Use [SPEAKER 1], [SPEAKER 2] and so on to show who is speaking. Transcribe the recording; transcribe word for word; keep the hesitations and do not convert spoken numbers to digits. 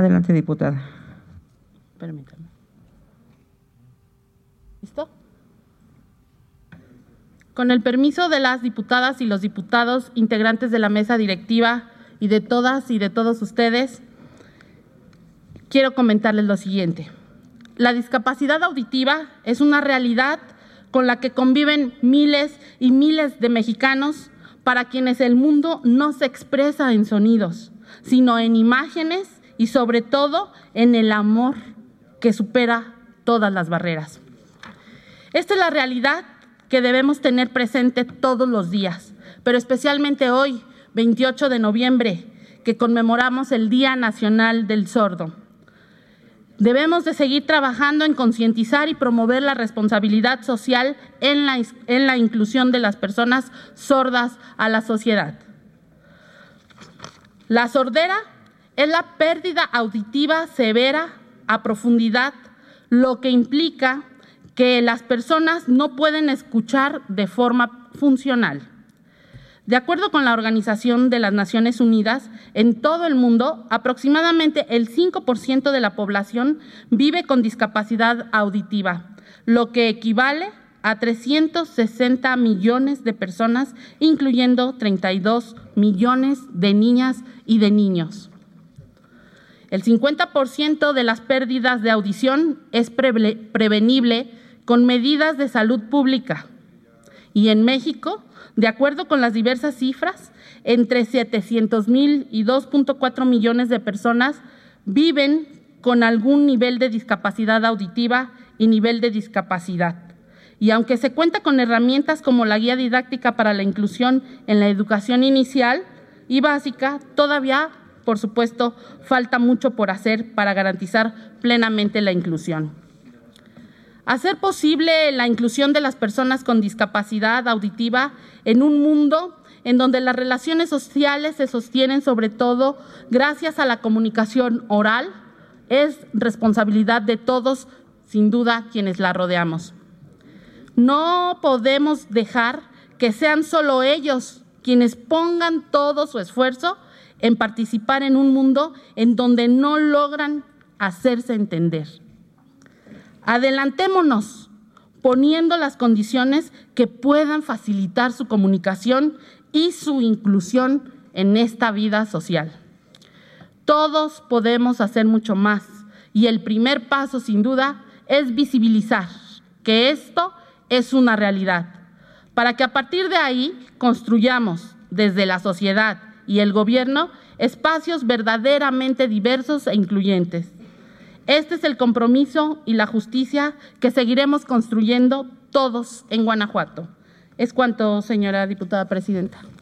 [SPEAKER 1] Adelante, diputada.
[SPEAKER 2] Permítame. ¿Listo? Con el permiso de las diputadas y los diputados integrantes de la mesa directiva y de todas y de todos ustedes, quiero comentarles lo siguiente. La discapacidad auditiva es una realidad con la que conviven miles y miles de mexicanos para quienes el mundo no se expresa en sonidos, sino en imágenes y sobre todo en el amor que supera todas las barreras. Esta es la realidad que debemos tener presente todos los días, pero especialmente hoy, veintiocho de noviembre, que conmemoramos el Día Nacional del Sordo. Debemos de seguir trabajando en concientizar y promover la responsabilidad social en la, en la inclusión de las personas sordas a la sociedad. La sordera es la pérdida auditiva severa a profundidad, lo que implica que las personas no pueden escuchar de forma funcional. De acuerdo con la Organización de las Naciones Unidas, en todo el mundo, aproximadamente el cinco por ciento de la población vive con discapacidad auditiva, lo que equivale a trescientos sesenta millones de personas, incluyendo treinta y dos millones de niñas y de niños. El cincuenta por ciento de las pérdidas de audición es pre- prevenible con medidas de salud pública. Y en México, de acuerdo con las diversas cifras, entre setecientos mil y dos punto cuatro millones de personas viven con algún nivel de discapacidad auditiva y nivel de discapacidad. Y aunque se cuenta con herramientas como la guía didáctica para la inclusión en la educación inicial y básica, todavía, por supuesto, falta mucho por hacer para garantizar plenamente la inclusión. Hacer posible la inclusión de las personas con discapacidad auditiva en un mundo en donde las relaciones sociales se sostienen sobre todo gracias a la comunicación oral es responsabilidad de todos, sin duda, quienes la rodeamos. No podemos dejar que sean solo ellos quienes pongan todo su esfuerzo en participar en un mundo en donde no logran hacerse entender. Adelantémonos poniendo las condiciones que puedan facilitar su comunicación y su inclusión en esta vida social. Todos podemos hacer mucho más y el primer paso, sin duda, es visibilizar que esto es una realidad, para que a partir de ahí construyamos desde la sociedad y el gobierno espacios verdaderamente diversos e incluyentes. Este es el compromiso y la justicia que seguiremos construyendo todos en Guanajuato. Es cuanto, señora diputada presidenta.